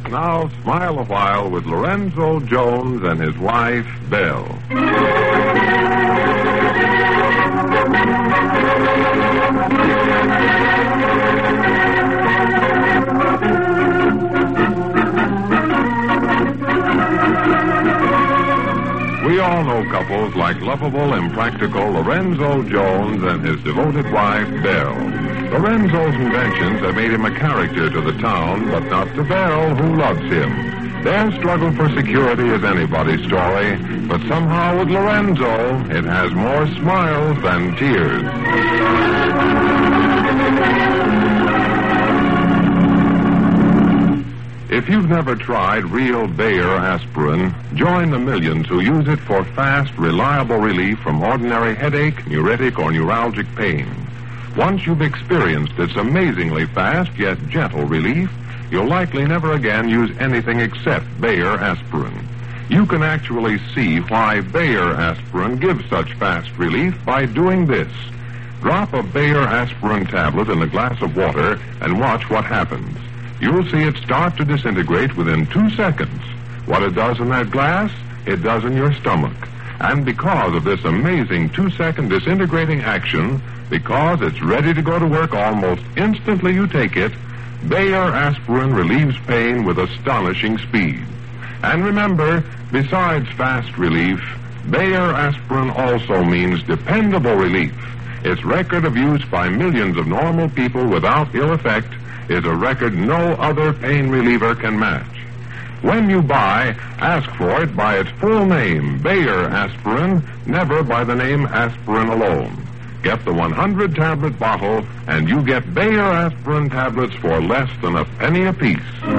Now smile a while with Lorenzo Jones and his wife, Belle. We all know couples like lovable, impractical Lorenzo Jones and his devoted wife, Belle. Lorenzo's inventions have made him a character to the town, but not to Belle, who loves him. Their struggle for security is anybody's story, but somehow with Lorenzo, it has more smiles than tears. If you've never tried real Bayer aspirin, join the millions who use it for fast, reliable relief from ordinary headache, neuritic, or neuralgic pain. Once you've experienced its amazingly fast yet gentle relief, you'll likely never again use anything except Bayer aspirin. You can actually see why Bayer aspirin gives such fast relief by doing this. Drop a Bayer aspirin tablet in a glass of water and watch what happens. You'll see it start to disintegrate within 2 seconds. What it does in that glass, it does in your stomach. And because of this amazing 2-second disintegrating action, because it's ready to go to work almost instantly you take it, Bayer aspirin relieves pain with astonishing speed. And remember, besides fast relief, Bayer aspirin also means dependable relief. Its record of use by millions of normal people without ill effect is a record no other pain reliever can match. When you buy, ask for it by its full name, Bayer aspirin, never by the name aspirin alone. Get the 100-tablet bottle, and you get Bayer aspirin tablets for less than a penny apiece.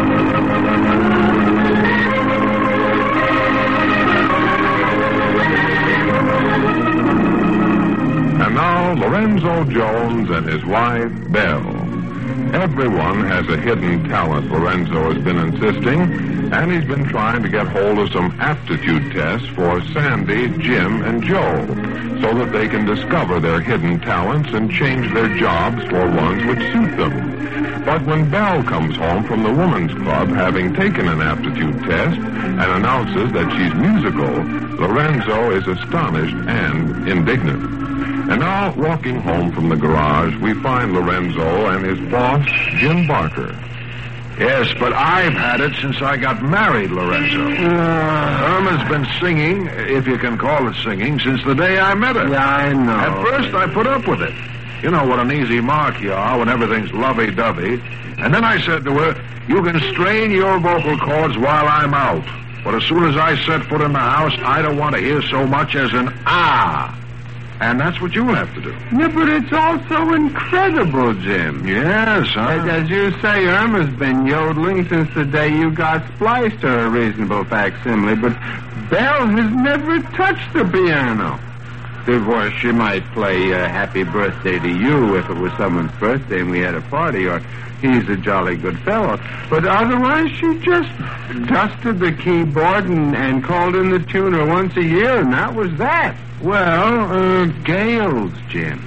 And now, Lorenzo Jones and his wife, Belle. Everyone has a hidden talent, Lorenzo has been insisting, and he's been trying to get hold of some aptitude tests for Sandy, Jim, and Joe, so that they can discover their hidden talents and change their jobs for ones which suit them. But when Belle comes home from the women's club, having taken an aptitude test, and announces that she's musical, Lorenzo is astonished and indignant. And now, walking home from the garage, we find Lorenzo and his boss, Jim Barker. Yes, but I've had it since I got married, Lorenzo. Irma's been singing, if you can call it singing, since the day I met her. Yeah, I know. At first, I put up with it. You know what an easy mark you are when everything's lovey-dovey. And then I said to her, you can strain your vocal cords while I'm out. But as soon as I set foot in the house, I don't want to hear so much as an ah. And that's what you'll have to do. Yeah, but it's also incredible, Jim. Yes, huh? As you say, Irma's been yodeling since the day you got spliced to a reasonable facsimile, but Belle has never touched the piano. Of course, she might play Happy Birthday to You if it was someone's birthday and we had a party, or He's a Jolly Good Fellow. But otherwise, she just dusted the keyboard and called in the tuner once a year, and that was that. Well, Gales, Jim.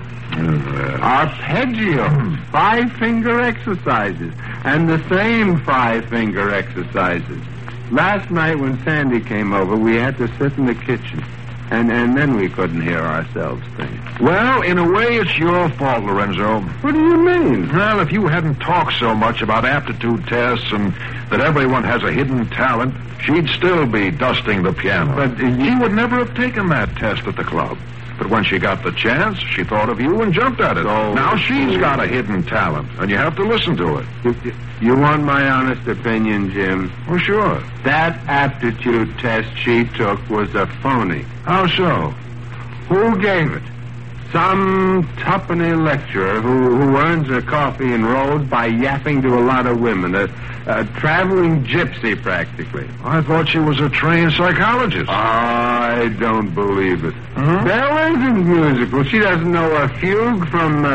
Arpeggios, 5-finger exercises, and the same 5-finger exercises. Last night when Sandy came over, we had to sit in the kitchen. And then we couldn't hear ourselves think. Well, in a way, it's your fault, Lorenzo. What do you mean? Well, if you hadn't talked so much about aptitude tests and that everyone has a hidden talent, she'd still be dusting the piano. But she would never have taken that test at the club. But when she got the chance, she thought of you and jumped at it. So, now she's got a hidden talent, and you have to listen to it. You want my honest opinion, Jim? Well, sure. That aptitude test she took was a phony. How so? Who gave it? Some tuppenny lecturer who earns her coffee in Rhodes by yapping to a lot of women. A traveling gypsy, practically. I thought she was a trained psychologist. I don't believe it. Huh? Belle isn't musical. She doesn't know a fugue from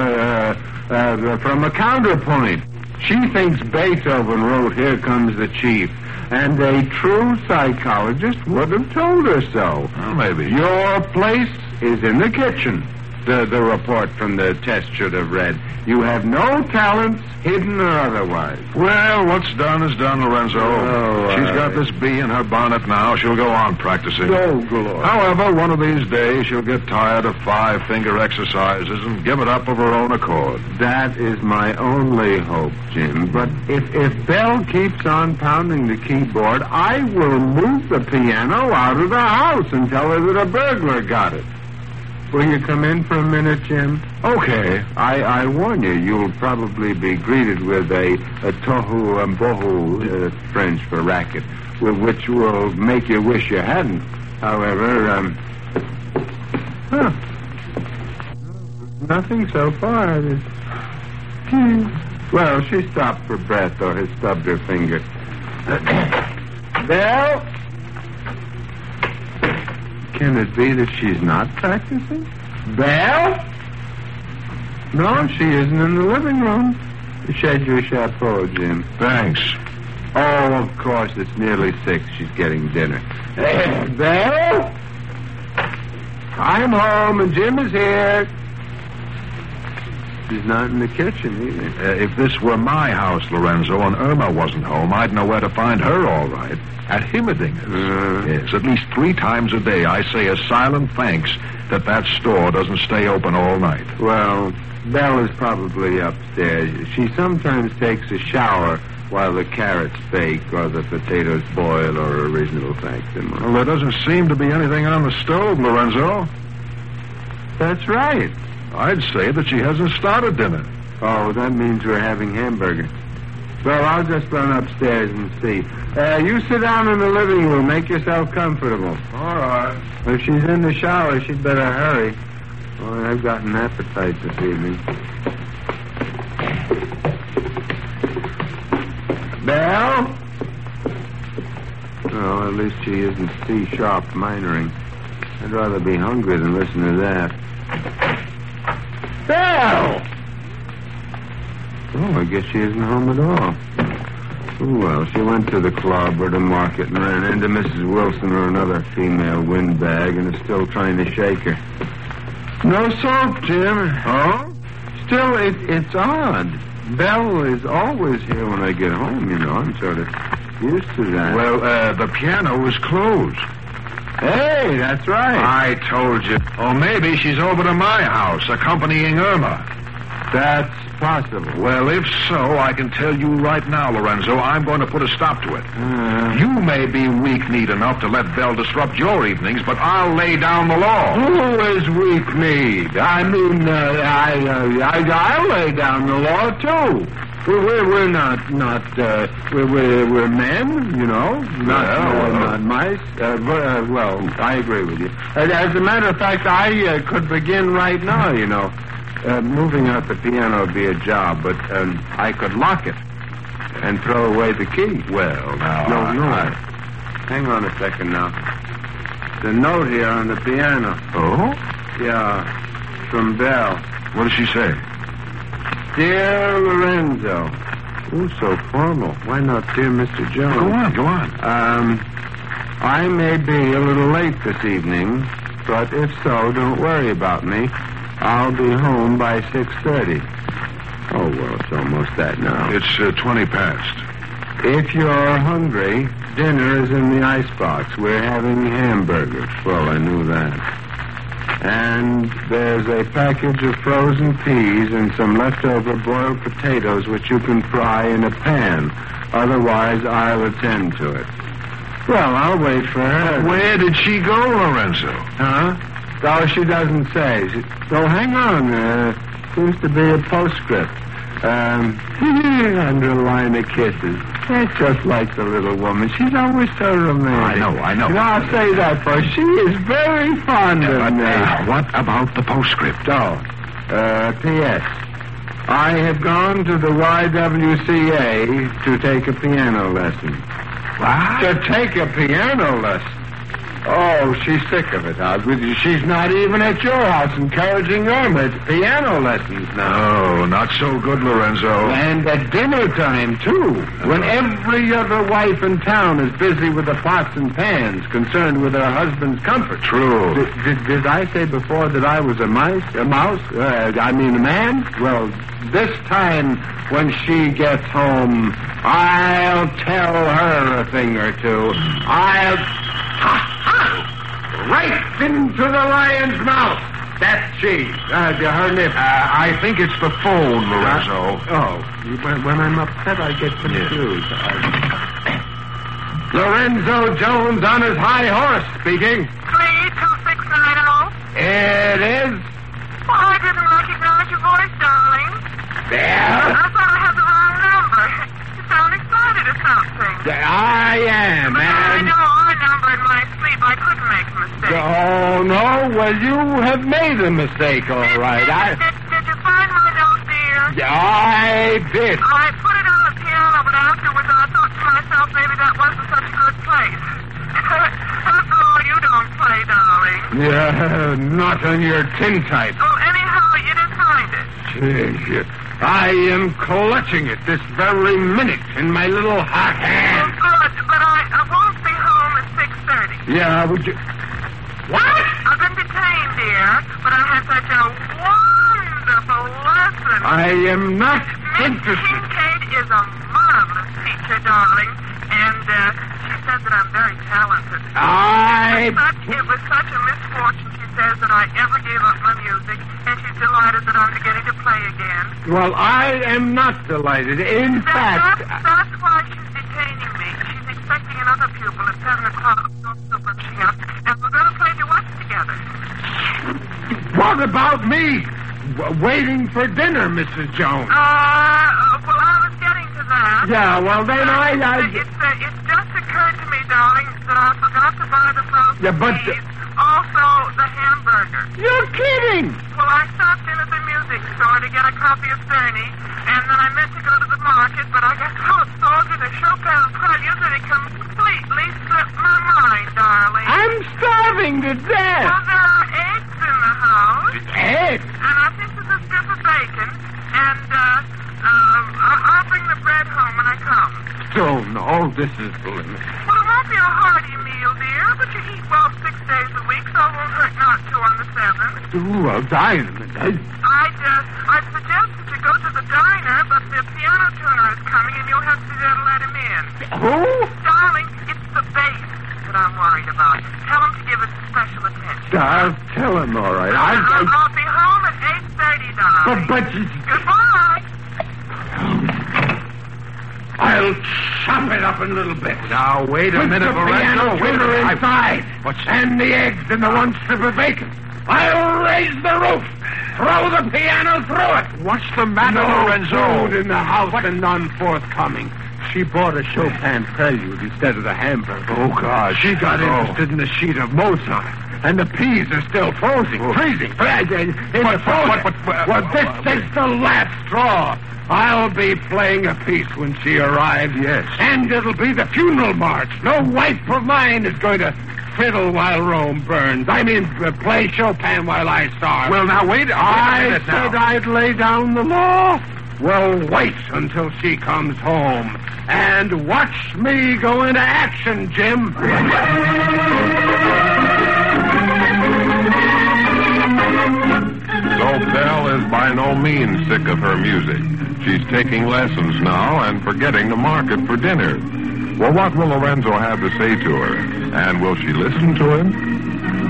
a counterpoint. She thinks Beethoven wrote Here Comes the Chief. And a true psychologist would have told her so. Well, maybe. Your place is in the kitchen. the report from the test should have read. You have no talents, hidden or otherwise. Well, what's done is done, Lorenzo. Oh, She's got this bee in her bonnet now. She'll go on practicing. Oh, Lord. However, one of these days she'll get tired of five-finger exercises and give it up of her own accord. That is my only hope, Jim. But if Belle keeps on pounding the keyboard, I will move the piano out of the house and tell her that a burglar got it. Will you come in for a minute, Jim? Okay. I warn you, you'll probably be greeted with a tohu and bohu, French for racket, which will make you wish you hadn't. However, nothing so far. Well, she stopped for breath or has stubbed her finger. Belle? Can it be that she's not practicing? Belle? No, she isn't in the living room. Shed your chapeau, Jim. Thanks. Oh, of course, it's nearly 6. She's getting dinner. Belle? I'm home, and Jim is here. She's not in the kitchen, either. If this were my house, Lorenzo, and Irma wasn't home, I'd know where to find her, all right. At Himmerdinger's. Yes, at least 3 times a day I say a silent thanks that store doesn't stay open all night. Well, Belle is probably upstairs. She sometimes takes a shower while the carrots bake or the potatoes boil or a reasonable facsimile. Well, there doesn't seem to be anything on the stove, Lorenzo. That's right. I'd say that she hasn't started dinner. Oh, that means we're having hamburger. Well, I'll just run upstairs and see. You sit down in the living room. Make yourself comfortable. All right. If she's in the shower, she'd better hurry. Oh, I've got an appetite this evening. Belle? Oh, at least she isn't C-sharp minoring. I'd rather be hungry than listen to that. Belle! Oh, I guess she isn't home at all. Oh, well, she went to the club or the market and ran into Mrs. Wilson or another female windbag and is still trying to shake her. No soap, Jim. Oh? Still, it's odd. Belle is always here when I get home, you know. I'm sort of used to that. Well, the piano is closed. Hey, that's right. I told you. Or maybe she's over to my house, accompanying Irma. That's possible. Well, if so, I can tell you right now, Lorenzo, I'm going to put a stop to it. You may be weak-kneed enough to let Belle disrupt your evenings, but I'll lay down the law. Who is weak-kneed? I mean, I'll lay down the law, too. We're we're men, you know, not mice. Well, I agree with you. As a matter of fact, I could begin right now, you know. Moving out the piano would be a job, but I could lock it and throw away the key. Well, now... No. Hang on a second now. The note here on the piano. Oh? Yeah, from Belle. What does she say? Dear Lorenzo. Oh, so formal. Why not dear Mr. Jones? Go on. I may be a little late this evening, but if so, don't worry about me. I'll be home by 6:30. Oh, well, it's almost that now. It's 20 past. If you're hungry, dinner is in the icebox. We're having hamburgers. Well, I knew that. And there's a package of frozen peas and some leftover boiled potatoes which you can fry in a pan. Otherwise, I'll attend to it. Well, I'll wait for her. Where did she go, Lorenzo? Huh? Oh, she doesn't say. So hang on. Seems to be a postscript. Underline the kisses. That's just like the little woman. She's always so romantic. I know. You know, I'll say that for she is very fond of me. What about the postscript? Oh, P.S. I have gone to the YWCA to take a piano lesson. What? To take a piano lesson? Oh, she's sick of it, Osgood. She's not even at your house encouraging Irma. It's piano lessons now. Oh, not so good, Lorenzo. And at dinner time, too, when every other wife in town is busy with the pots and pans, concerned with her husband's comfort. True. Did I say before that I was a mouse? A man? Well, this time when she gets home, I'll tell her a thing or two. Right into the lion's mouth. That's she. Her nip. I think it's the phone, Lorenzo. When I'm upset, I get confused. Lorenzo Jones on his high horse speaking. 32690. It is. Well, I didn't recognize your voice, darling. There. I thought I had the wrong number. You sound excited or something. I am, But I and... know our number in my sleep. I couldn't make a mistake. Oh, no? Well, you have made a mistake, all right. Did you find my note, dear? I did. I put it on the piano, but afterwards I thought to myself maybe that wasn't such a good place. After all, you don't play, darling. Yeah, not on your tintype. Oh, anyhow, you did find it. Gee, I am clutching it this very minute in my little hot Oh, hand. good, but I won't be home at 6:30. Yeah, would you... What? I've been detained, dear, but I had such a wonderful lesson. I am not Miss interested. Kincaid is a marvelous teacher, darling, and she says that I'm very talented. It was such a misfortune, she says, that I ever gave up my music, and she's delighted that I'm beginning to play again. Well, I am not delighted. In fact... That's why she's detaining me. She's expecting another pupil at 7 o'clock. And we're going to play duets together. What about me? Waiting for dinner, Mrs. Jones. Well, I was getting to that. Yeah, well, then It's just occurred to me, darling, that I forgot to buy the frozen Yeah, but... cheese. Also, the hamburger. You're kidding! Well, I stopped in at the music store to get a copy of Cerny, and then I meant to go to the market, but I got so absorbed in the Chopin prelude that it completely slipped my mind, darling. I'm starving to death! Well, there are eggs in the house. Eggs? And I think there's a strip of bacon, and I'll bring the bread home when I come. Oh, no, this is the limit. Well, it won't be a hearty meal, dear, but you eat well 6 days a week, so it won't hurt not to on the 7th. Ooh, I'll die in a minute. I'd suggest that you go to the diner, but the piano tuner is coming, and you'll have to be there to let him in. Who? Darling, it's the bass that I'm worried about. Tell him to give it special attention. I'll tell him, all right. I'll be home at 8:30, darling. But... Goodbye. I'll chop it up in little bits. Now, wait a minute, the Lorenzo. piano Wait a tuner minute. inside. And the eggs and the one strip of bacon. I'll raise the roof. Throw the piano through it. What's the matter, No Lorenzo? food in the house and none forthcoming. She bought a Chopin prelude instead of the hamburger. Oh, God. She got interested in a sheet of Mozart. And the peas are still freezing. Well, this is the last straw. I'll be playing a piece when she arrives. Yes. And it'll be the funeral march. No wife of mine is going to fiddle while Rome burns. Play Chopin while I starve. Well, now, wait a I minute said now. I'd lay down the law. Well, wait until she comes home. And watch me go into action, Jim. So Belle is by no means sick of her music. She's taking lessons now and forgetting the market for dinner. Well, what will Lorenzo have to say to her? And will she listen to him?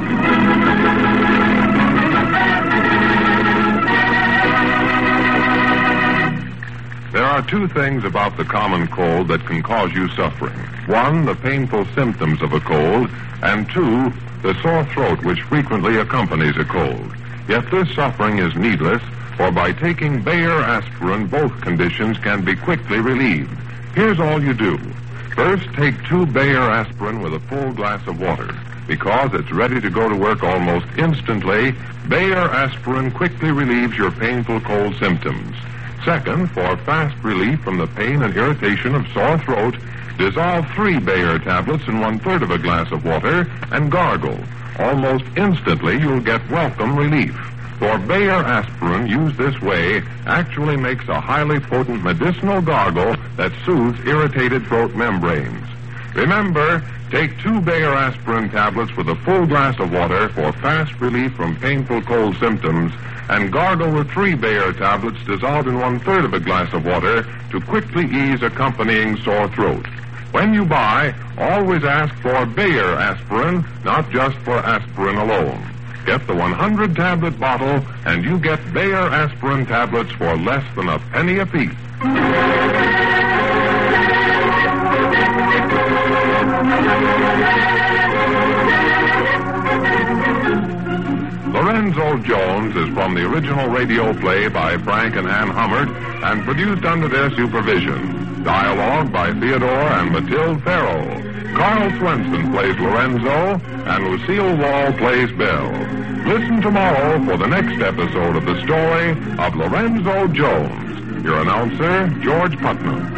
There are two things about the common cold that can cause you suffering. One, the painful symptoms of a cold, and two, the sore throat which frequently accompanies a cold. Yet this suffering is needless, for by taking Bayer aspirin, both conditions can be quickly relieved. Here's all you do. First, take 2 Bayer aspirin with a full glass of water. Because it's ready to go to work almost instantly, Bayer aspirin quickly relieves your painful cold symptoms. Second, for fast relief from the pain and irritation of sore throat, dissolve 3 Bayer tablets in 1/3 of a glass of water and gargle. Almost instantly, you'll get welcome relief. For Bayer aspirin, used this way, actually makes a highly potent medicinal gargle that soothes irritated throat membranes. Remember, take 2 Bayer aspirin tablets with a full glass of water for fast relief from painful cold symptoms, and gargle with 3 Bayer tablets dissolved in 1/3 of a glass of water to quickly ease accompanying sore throat. When you buy, always ask for Bayer aspirin, not just for aspirin alone. Get the 100-tablet bottle, and you get Bayer aspirin tablets for less than a penny apiece. Lorenzo Jones is from the original radio play by Frank and Ann Hummert and produced under their supervision. Dialogue by Theodore and Mathilde Farrell. Carl Swenson plays Lorenzo, and Lucille Wall plays Belle. Listen tomorrow for the next episode of the story of Lorenzo Jones. Your announcer, George Putnam.